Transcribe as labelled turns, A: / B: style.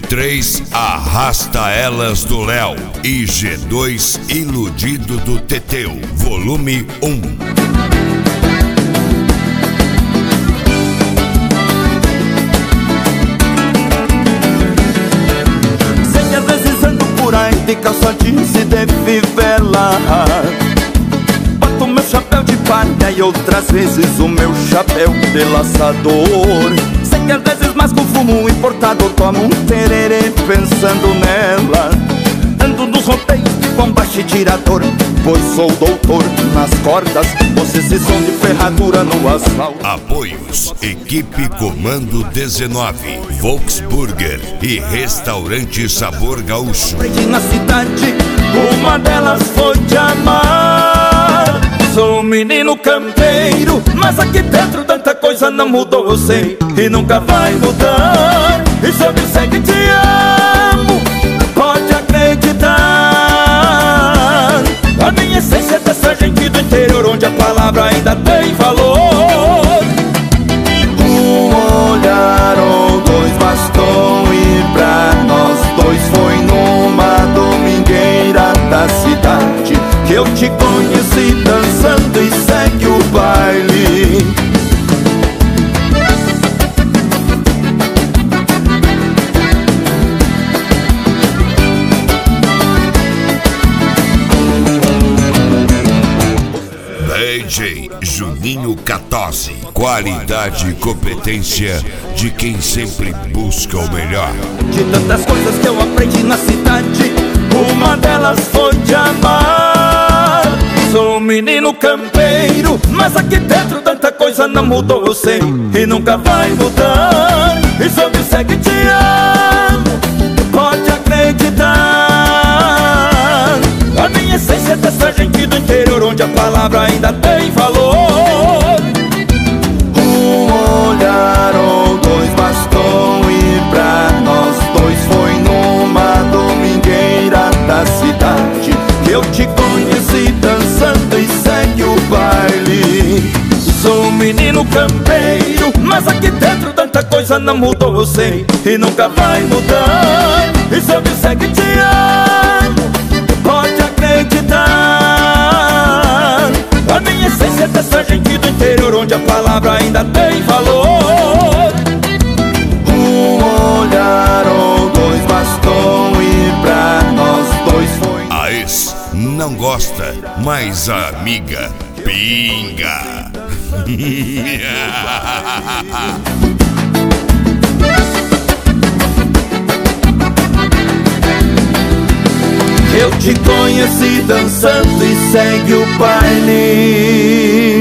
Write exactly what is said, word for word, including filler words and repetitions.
A: G três Arrasta Elas do Léo e G dois Iludido do Teteu, volume um.
B: Sei que às vezes ando por aí de calça jeans e de fivela, boto meu chapéu de palha e outras vezes o meu chapéu de laçador. Sei que às vezes mais com fumo importado tomo um tererê pensando nela. Ando nos roteiros de bombacha e tirador, pois sou doutor nas cordas, vocês som de ferradura no asfalto.
A: Apoios: Equipe Comando dezenove, Volksburger e Restaurante Sabor Gaúcho.
B: Aprendi na cidade, uma delas foi te amar. Sou um menino campeiro, mas aqui dentro tanta coisa não mudou, eu sei, e nunca vai mudar. E se eu disser que te amo, pode acreditar. A minha essência é dessa gente do interior, onde a palavra ainda tem valor. Um olhar ou dois bastou, e pra nós dois foi numa domingueira da cidade que eu te conheci dançando e segue o baile.
A: D J Juninho Catozzi, qualidade e competência de quem sempre busca o melhor.
B: De tantas coisas que eu aprendi na cidade, uma delas foi te amar. Sou um menino campeiro, mas aqui dentro tanta coisa não mudou, eu sei, e nunca vai mudar. E se eu disser que te amo, pode acreditar. A minha essência é dessa gente do interior, onde a palavra ainda tem valor. Um olhar ou dois bastou, e pra nós dois foi numa domingueira da cidade que eu te conheci dançando e segue o baile. Sou um menino campeiro, mas aqui dentro tanta coisa não mudou, eu sei, e nunca vai mudar. E se eu disser que te amo, pode acreditar. A minha essência é dessa gente do interior, onde a palavra ainda tem valor. Um olhar ou dois bastou, e pra nós dois foi.
A: A ex não gosta, mas a amiga pinga.
B: Eu te conheci dançando e segue o baile.